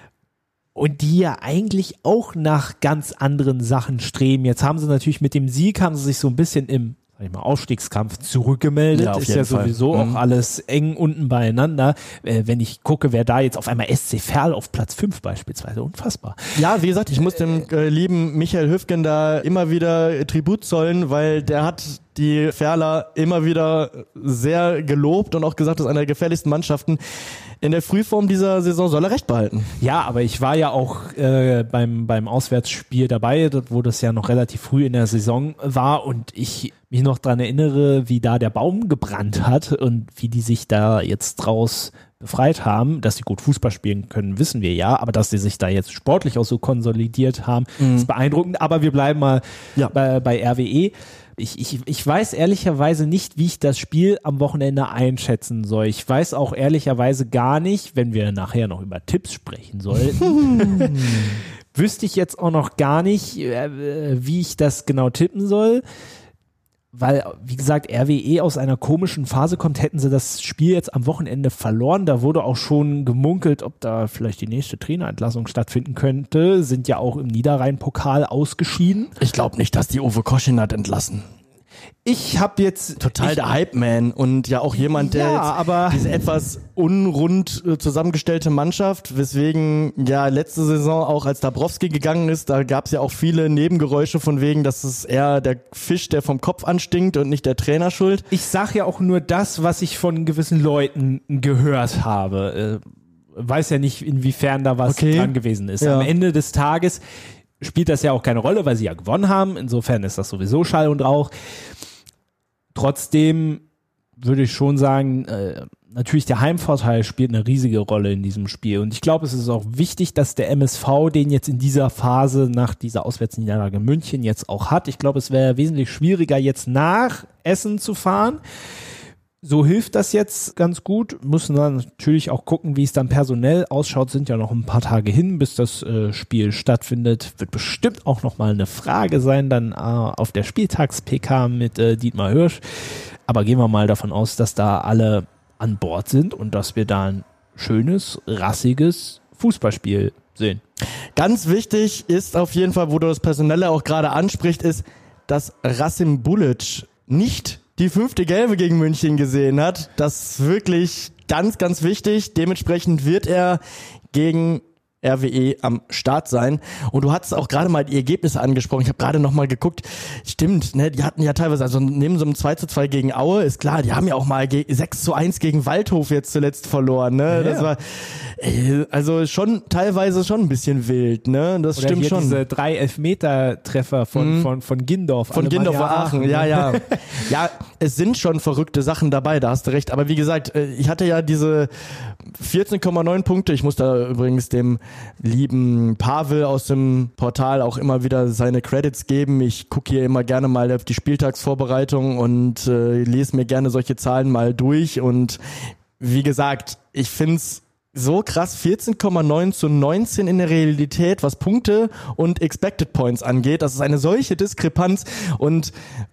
Und die ja eigentlich auch nach ganz anderen Sachen streben. Jetzt haben sie natürlich mit dem Sieg, haben sie sich so ein bisschen im sag ich mal, Ausstiegskampf zurückgemeldet. Ja, auf ist jeden ja Fall. sowieso Mhm. auch alles eng unten beieinander. Äh, wenn ich gucke, wer da jetzt auf einmal S C Verl auf Platz fünf beispielsweise, unfassbar. Ja, wie gesagt, ich muss dem äh, lieben Michael Höfgen da immer wieder Tribut zollen, weil der hat die Ferler immer wieder sehr gelobt und auch gesagt, das ist eine der gefährlichsten Mannschaften. In der Frühform dieser Saison soll er recht behalten. Ja, aber ich war ja auch äh, beim beim Auswärtsspiel dabei, wo das ja noch relativ früh in der Saison war und ich mich noch dran erinnere, wie da der Baum gebrannt hat und wie die sich da jetzt draus befreit haben. Dass sie gut Fußball spielen können, wissen wir ja, aber dass sie sich da jetzt sportlich auch so konsolidiert haben, mhm. ist beeindruckend. Aber wir bleiben mal ja. bei, bei R W E. Ich, ich, ich weiß ehrlicherweise nicht, wie ich das Spiel am Wochenende einschätzen soll. Ich weiß auch ehrlicherweise gar nicht, wenn wir nachher noch über Tipps sprechen sollten, wüsste ich jetzt auch noch gar nicht, äh, wie ich das genau tippen soll. Weil, wie gesagt, R W E aus einer komischen Phase kommt, hätten sie das Spiel jetzt am Wochenende verloren. Da wurde auch schon gemunkelt, ob da vielleicht die nächste Trainerentlassung stattfinden könnte. Sind ja auch im Niederrhein-Pokal ausgeschieden. Ich glaube nicht, dass die Uwe Koschin hat entlassen. Ich habe jetzt total ich, der Hype-Man und ja auch jemand, der ja, jetzt aber diese etwas unrund äh, zusammengestellte Mannschaft, weswegen ja letzte Saison auch als Dabrowski gegangen ist, da gab es ja auch viele Nebengeräusche von wegen, dass es eher der Fisch, der vom Kopf anstinkt und nicht der Trainer schuld. Ich sag ja auch nur das, was ich von gewissen Leuten gehört habe. Äh, weiß ja nicht, inwiefern da was okay. dran gewesen ist. Ja. Am Ende des Tages spielt das ja auch keine Rolle, weil sie ja gewonnen haben. Insofern ist das sowieso Schall und Rauch. Trotzdem würde ich schon sagen, äh, natürlich der Heimvorteil spielt eine riesige Rolle in diesem Spiel. Und ich glaube, es ist auch wichtig, dass der M S V den jetzt in dieser Phase nach dieser Auswärtsniederlage in München jetzt auch hat. Ich glaube, es wäre wesentlich schwieriger, jetzt nach Essen zu fahren. So hilft das jetzt ganz gut. Müssen dann natürlich auch gucken, wie es dann personell ausschaut. Sind ja noch ein paar Tage hin, bis das äh, Spiel stattfindet. Wird bestimmt auch nochmal eine Frage sein, dann äh, auf der Spieltags-P K mit äh, Dietmar Hirsch. Aber gehen wir mal davon aus, dass da alle an Bord sind und dass wir da ein schönes, rassiges Fußballspiel sehen. Ganz wichtig ist auf jeden Fall, wo du das Personelle auch gerade ansprichst, ist, dass Rasim Bulic nicht die fünfte Gelbe gegen München gesehen hat. Das ist wirklich ganz, ganz wichtig. Dementsprechend wird er gegen R W E am Start sein. Und du hattest auch gerade mal die Ergebnisse angesprochen. Ich habe gerade noch mal geguckt. Stimmt, ne, die hatten ja teilweise, also neben so einem zwei zu zwei gegen Aue, ist klar, die haben ja auch mal ge- sechs zu eins gegen Waldhof jetzt zuletzt verloren. Ne? Ja, das war ey, also schon teilweise schon ein bisschen wild. Ne? Das Oder stimmt hier schon. Diese drei Elfmeter-Treffer von, mhm. von, von Gindorf. Von Gindorf Aachen, Aachen, ja, ja. Ja, es sind schon verrückte Sachen dabei, da hast du recht. Aber wie gesagt, ich hatte ja diese vierzehn Komma neun Punkte. Ich muss da übrigens dem lieben Pavel aus dem Portal auch immer wieder seine Credits geben. Ich gucke hier immer gerne mal auf die Spieltagsvorbereitung und äh, lese mir gerne solche Zahlen mal durch. Und wie gesagt, ich find's so krass, vierzehn Komma neun zu neunzehn in der Realität, was Punkte und Expected Points angeht. Das ist eine solche Diskrepanz und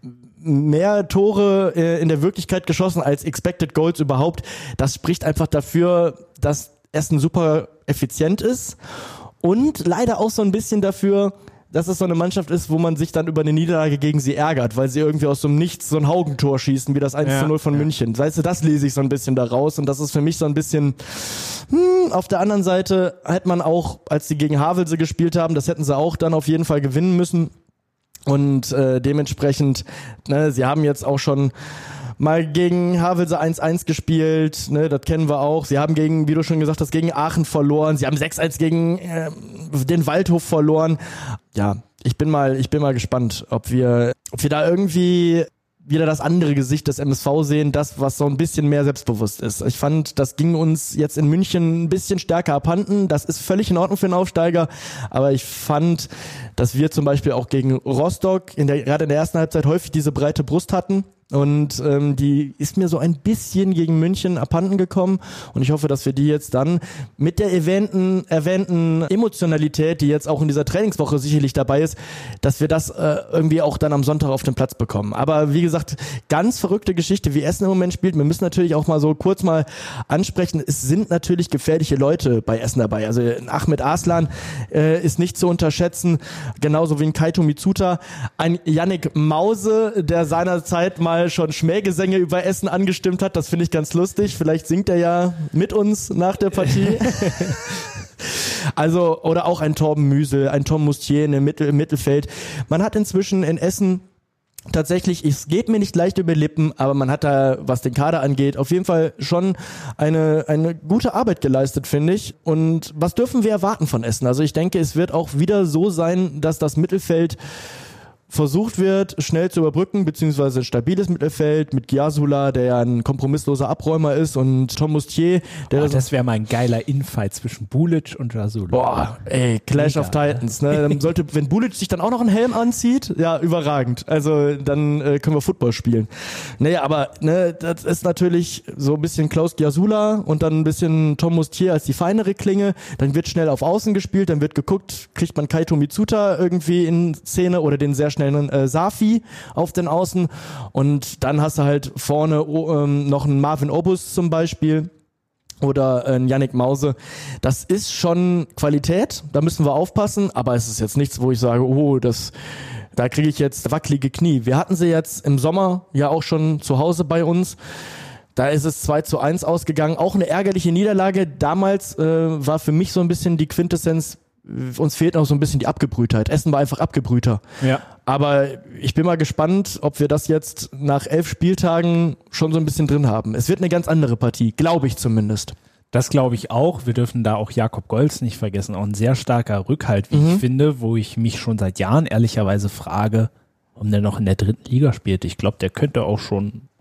mehr Tore äh, in der Wirklichkeit geschossen als Expected Goals überhaupt. Das spricht einfach dafür, dass Essen super effizient ist und leider auch so ein bisschen dafür, dass es so eine Mannschaft ist, wo man sich dann über eine Niederlage gegen sie ärgert, weil sie irgendwie aus so einem Nichts so ein Haugentor schießen, wie das eins zu null von ja. München. Weißt du, das lese ich so ein bisschen da raus und das ist für mich so ein bisschen, hm, auf der anderen Seite hätte man auch, als sie gegen Havelse gespielt haben, das hätten sie auch dann auf jeden Fall gewinnen müssen und äh, dementsprechend, ne, sie haben jetzt auch schon mal gegen Havelse eins eins gespielt, ne, das kennen wir auch. Sie haben gegen, wie du schon gesagt hast, gegen Aachen verloren. Sie haben sechs eins gegen äh, den Waldhof verloren. Ja, ich bin mal, ich bin mal gespannt, ob wir, ob wir da irgendwie wieder das andere Gesicht des M S V sehen, das, was so ein bisschen mehr selbstbewusst ist. Ich fand, das ging uns jetzt in München ein bisschen stärker abhanden. Das ist völlig in Ordnung für einen Aufsteiger, aber ich fand, dass wir zum Beispiel auch gegen Rostock in der, gerade in der ersten Halbzeit häufig diese breite Brust hatten. Und ähm, die ist mir so ein bisschen gegen München abhanden gekommen und ich hoffe, dass wir die jetzt dann mit der erwähnten, erwähnten Emotionalität, die jetzt auch in dieser Trainingswoche sicherlich dabei ist, dass wir das äh, irgendwie auch dann am Sonntag auf den Platz bekommen. Aber wie gesagt, ganz verrückte Geschichte, wie Essen im Moment spielt. Wir müssen natürlich auch mal so kurz mal ansprechen, es sind natürlich gefährliche Leute bei Essen dabei. Also ein Ahmed Arslan äh, ist nicht zu unterschätzen, genauso wie ein Kaito Mitsuta. Ein Yannick Mause, der seinerzeit mal schon Schmähgesänge über Essen angestimmt hat. Das finde ich ganz lustig. Vielleicht singt er ja mit uns nach der Partie. Also, oder auch ein Torben Müsel, ein Tom Mustier im, Mittel, im Mittelfeld. Man hat inzwischen in Essen tatsächlich, es geht mir nicht leicht über die Lippen, aber man hat da, was den Kader angeht, auf jeden Fall schon eine, eine gute Arbeit geleistet, finde ich. Und was dürfen wir erwarten von Essen? Also ich denke, es wird auch wieder so sein, dass das Mittelfeld versucht wird, schnell zu überbrücken, beziehungsweise ein stabiles Mittelfeld mit Gyasula, der ja ein kompromissloser Abräumer ist, und Tom Mustier, der... Oh, das wäre mal ein geiler Infight zwischen Bulic und Gyasula. Boah, ey, Clash Mega, of Titans, ne? Dann sollte, wenn Bulic sich dann auch noch einen Helm anzieht, ja, überragend. Also, dann äh, können wir Football spielen. Nee, aber, ne, das ist natürlich so ein bisschen Klaus Gyasula und dann ein bisschen Tom Mustier als die feinere Klinge. Dann wird schnell auf Außen gespielt, dann wird geguckt, kriegt man Kaito Mitsuta irgendwie in Szene oder den sehr schnellen äh, Safi auf den Außen, und dann hast du halt vorne oh, ähm, noch einen Marvin Obus zum Beispiel oder äh, Yannick Mause. Das ist schon Qualität, da müssen wir aufpassen, aber es ist jetzt nichts, wo ich sage, oh, das, da kriege ich jetzt wackelige Knie. Wir hatten sie jetzt im Sommer ja auch schon zu Hause bei uns. Da ist es zwei zu eins ausgegangen, auch eine ärgerliche Niederlage. Damals äh, war für mich so ein bisschen die Quintessenz, uns fehlt noch so ein bisschen die Abgebrühtheit. Essen war einfach abgebrühter. Ja. Aber ich bin mal gespannt, ob wir das jetzt nach elf Spieltagen schon so ein bisschen drin haben. Es wird eine ganz andere Partie, glaube ich zumindest. Das glaube ich auch. Wir dürfen da auch Jakob Golz nicht vergessen. Auch ein sehr starker Rückhalt, wie mhm. ich finde, wo ich mich schon seit Jahren ehrlicherweise frage, ob der noch in der dritten Liga spielt. Ich glaube, der könnte auch schon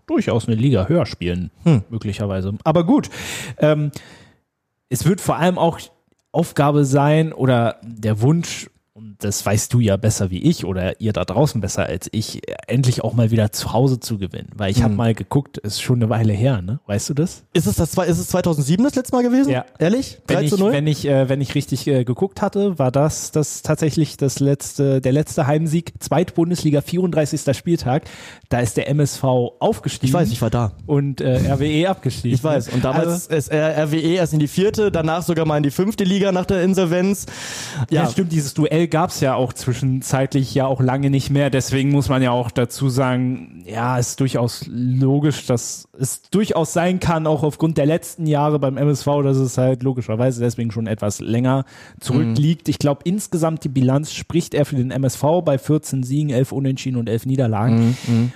durchaus eine Liga höher spielen, hm. möglicherweise. Aber gut, ähm, es wird vor allem auch Aufgabe sein oder der Wunsch, und das weißt du ja besser wie ich oder ihr da draußen besser als ich, endlich auch mal wieder zu Hause zu gewinnen. Weil ich hm. habe mal geguckt, ist schon eine Weile her, ne? Weißt du das? Ist es das ist es zweitausendsieben das letzte Mal gewesen? Ja. Ehrlich? drei zu null? Wenn ich, wenn ich, äh, wenn ich richtig äh, geguckt hatte, war das, das tatsächlich das letzte, der letzte Heimsieg, Zweitbundesliga, vierunddreißigster Spieltag. Da ist der M S V aufgestiegen. Ich weiß, ich war da. Und äh, R W E abgestiegen. Ich weiß. Und damals also, ist R W E erst in die vierte, danach sogar mal in die fünfte Liga nach der Insolvenz. Ja, ja stimmt, dieses Duell gab es ja auch zwischenzeitlich ja auch lange nicht mehr. Deswegen muss man ja auch dazu sagen, ja, ist durchaus logisch, dass es durchaus sein kann, auch aufgrund der letzten Jahre beim M S V, dass es halt logischerweise deswegen schon etwas länger zurückliegt. Mhm. Ich glaube, insgesamt die Bilanz spricht er für den M S V bei vierzehn Siegen, elf Unentschieden und elf Niederlagen. Mhm.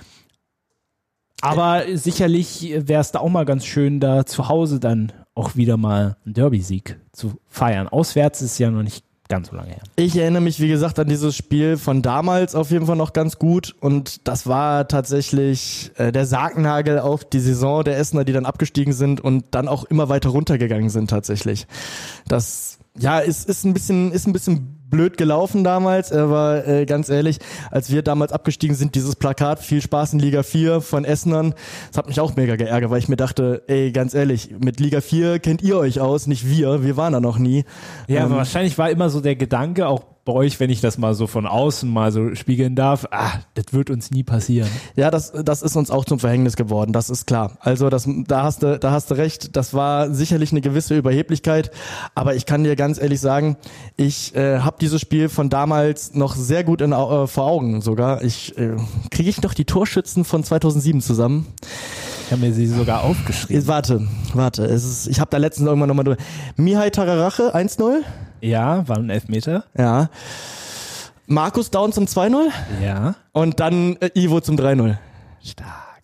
Aber äh, sicherlich wäre es da auch mal ganz schön, da zu Hause dann auch wieder mal einen Derby-Sieg zu feiern. Auswärts ist ja noch nicht ganz so lange her. Ich erinnere mich, wie gesagt, an dieses Spiel von damals auf jeden Fall noch ganz gut und das war tatsächlich äh, der Sargnagel auf die Saison der Essener, die dann abgestiegen sind und dann auch immer weiter runtergegangen sind tatsächlich. Das ja ist ist ein bisschen ist ein bisschen blöd gelaufen damals, aber äh, ganz ehrlich, als wir damals abgestiegen sind, dieses Plakat, viel Spaß in Liga vier von Essenern, das hat mich auch mega geärgert, weil ich mir dachte, ey, ganz ehrlich, mit Liga vier kennt ihr euch aus, nicht wir, wir waren da noch nie. Ja, ähm, aber wahrscheinlich war immer so der Gedanke, auch bei euch, wenn ich das mal so von außen mal so spiegeln darf, ah, das wird uns nie passieren. Ja, das, das ist uns auch zum Verhängnis geworden, das ist klar. Also das, da hast du, da hast du recht, das war sicherlich eine gewisse Überheblichkeit, aber ich kann dir ganz ehrlich sagen, ich äh, habe dieses Spiel von damals noch sehr gut in, äh, vor Augen sogar. Ich äh, kriege ich noch die Torschützen von zweitausendsieben zusammen? Ich habe mir sie sogar aufgeschrieben. Warte, warte, es ist, ich habe da letztens irgendwann nochmal durch. Mihai Tararache, eins null. Ja, war ein Elfmeter. Ja. Markus Daun zum zwei null. Ja. Und dann äh, Ivo zum drei null. Stark.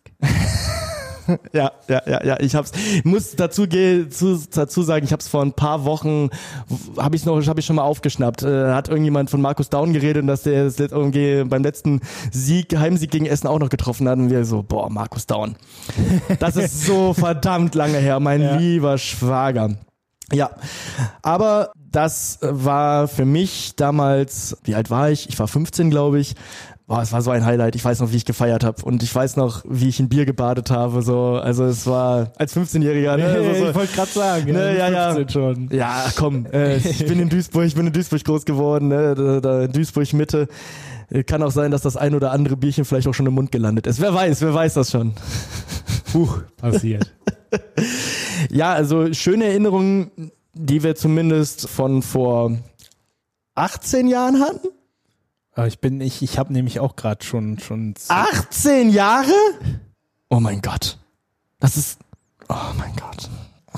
ja, ja, ja, ja. Ich hab's, muss dazu, geh, zu, dazu sagen, ich hab's vor ein paar Wochen, habe ich noch, habe ich schon mal aufgeschnappt. Äh, hat irgendjemand von Markus Daun geredet und dass der das irgendwie beim letzten Sieg, Heimsieg gegen Essen auch noch getroffen hat und wir so, boah, Markus Daun. Das ist so verdammt lange her, mein ja. lieber Schwager. Ja, aber das war für mich damals, wie alt war ich? Ich war fünfzehn, glaube ich. Boah, es war so ein Highlight. Ich weiß noch, wie ich gefeiert habe und ich weiß noch, wie ich in Bier gebadet habe. So, also es war als fünfzehnjähriger. Ne? Also so, ich wollte gerade sagen, ne, ja, ja, schon. Ja, komm. Äh, ich bin in Duisburg, ich bin in Duisburg groß geworden. Ne? Da, da in Duisburg Mitte. Kann auch sein, dass das ein oder andere Bierchen vielleicht auch schon im Mund gelandet ist. Wer weiß, wer weiß das schon. Huch, passiert. Ja, also schöne Erinnerungen, die wir zumindest von vor achtzehn Jahren hatten. Ich bin, ich, ich habe nämlich auch gerade schon, schon. achtzehn Jahre? Oh mein Gott. Das ist, oh mein Gott.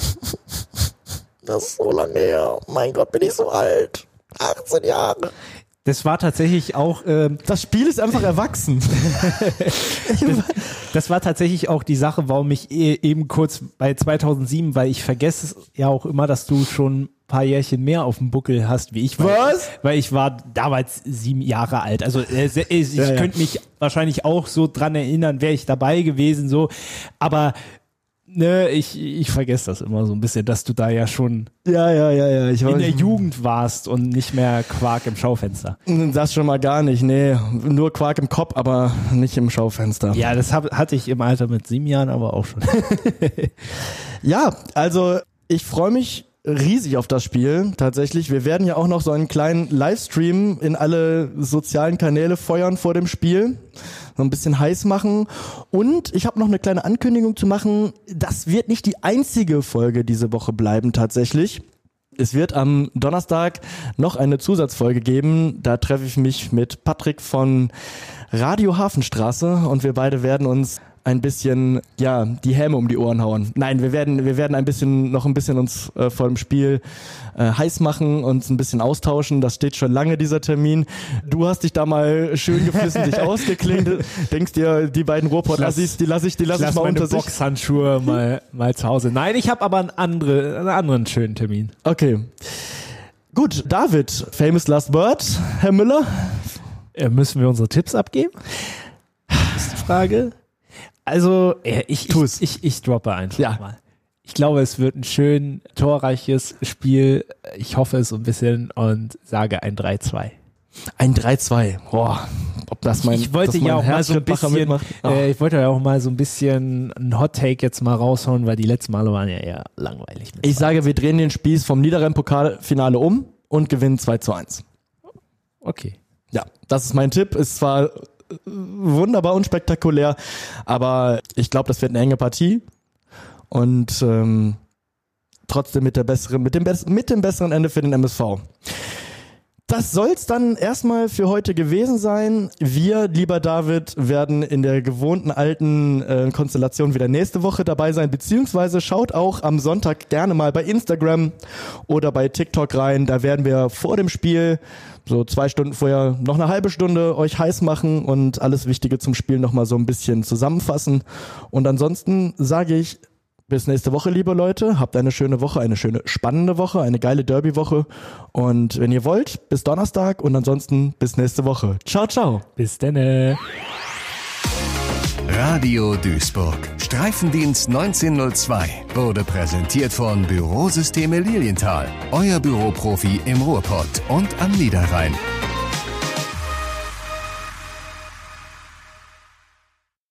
Das ist so lange her. Oh mein Gott, bin ich so alt. achtzehn Jahre. Das war tatsächlich auch... Ähm, das Spiel ist einfach erwachsen. das, das war tatsächlich auch die Sache, warum ich eben kurz bei zweitausendsieben, weil ich vergesse ja auch immer, dass du schon ein paar Jährchen mehr auf dem Buckel hast, wie ich. Weil, Was? Weil ich war damals sieben Jahre alt. Also äh, ich ja, könnte ja. mich wahrscheinlich auch so dran erinnern, wäre ich dabei gewesen, so. Aber... Ne, ich, ich vergesse das immer so ein bisschen, dass du da ja schon ja, ja, ja, ja. Ich in der Jugend warst und nicht mehr Quark im Schaufenster. Das schon mal gar nicht, nee. Nur Quark im Kopf, aber nicht im Schaufenster. Ja, das hab, hatte ich im Alter mit sieben Jahren aber auch schon. Ja, also ich freue mich riesig auf das Spiel, tatsächlich. Wir werden ja auch noch so einen kleinen Livestream in alle sozialen Kanäle feuern vor dem Spiel. So ein bisschen heiß machen. Und ich habe noch eine kleine Ankündigung zu machen. Das wird nicht die einzige Folge diese Woche bleiben, tatsächlich. Es wird am Donnerstag noch eine Zusatzfolge geben. Da treffe ich mich mit Patrick von Radio Hafenstraße und wir beide werden uns ein bisschen, ja, die Häme um die Ohren hauen. Nein, wir werden, wir werden ein bisschen, noch ein bisschen uns äh, vor dem Spiel äh, heiß machen, uns ein bisschen austauschen. Das steht schon lange, dieser Termin. Du hast dich da mal schön geflissentlich ausgeklingt. Denkst dir, die beiden Ruhrpott-Assis, die lasse ich, die lasse ich, ich mal unter sich. Boxhandschuhe mal, mal zu Hause. Nein, ich habe aber einen, andere, einen anderen schönen Termin. Okay. Gut, David, famous last word, Herr Müller. Äh, müssen wir unsere Tipps abgeben? Das ist die Frage. Also, äh, ich, Tu's. ich, ich, ich droppe einfach Ja. mal. Ich glaube, es wird ein schön torreiches Spiel. Ich hoffe es so ein bisschen und sage ein drei zwei. Ein drei zwei. Boah, ob das mein Ich wollte dass mein ja auch mal so ein Herzschrittmacher bisschen, mitmacht. Oh. äh, ich wollte ja auch mal so ein bisschen ein Hot Take jetzt mal raushauen, weil die letzten Male waren ja eher langweilig. mit Ich zwei. sage, wir drehen den Spieß vom niederen Pokalfinale um und gewinnen zwei zu eins. Okay. Ja, das ist mein Tipp. Ist zwar äh, wunderbar unspektakulär, aber ich glaube, das wird eine enge Partie und ähm, trotzdem mit der besseren, mit dem, bess- mit dem besseren Ende für den M S V. Das soll's dann erstmal für heute gewesen sein. Wir, lieber David, werden in der gewohnten alten äh, Konstellation wieder nächste Woche dabei sein, beziehungsweise schaut auch am Sonntag gerne mal bei Instagram oder bei TikTok rein. Da werden wir vor dem Spiel, so zwei Stunden vorher, noch eine halbe Stunde euch heiß machen und alles Wichtige zum Spiel nochmal so ein bisschen zusammenfassen. Und ansonsten sage ich, bis nächste Woche, liebe Leute. Habt eine schöne Woche, eine schöne spannende Woche, eine geile Derby-Woche. Und wenn ihr wollt, bis Donnerstag und ansonsten bis nächste Woche. Ciao, ciao. Bis denne. Radio Duisburg. Streifendienst neunzehnhundertzwei wurde präsentiert von Bürosysteme Lilienthal. Euer Büroprofi im Ruhrpott und am Niederrhein.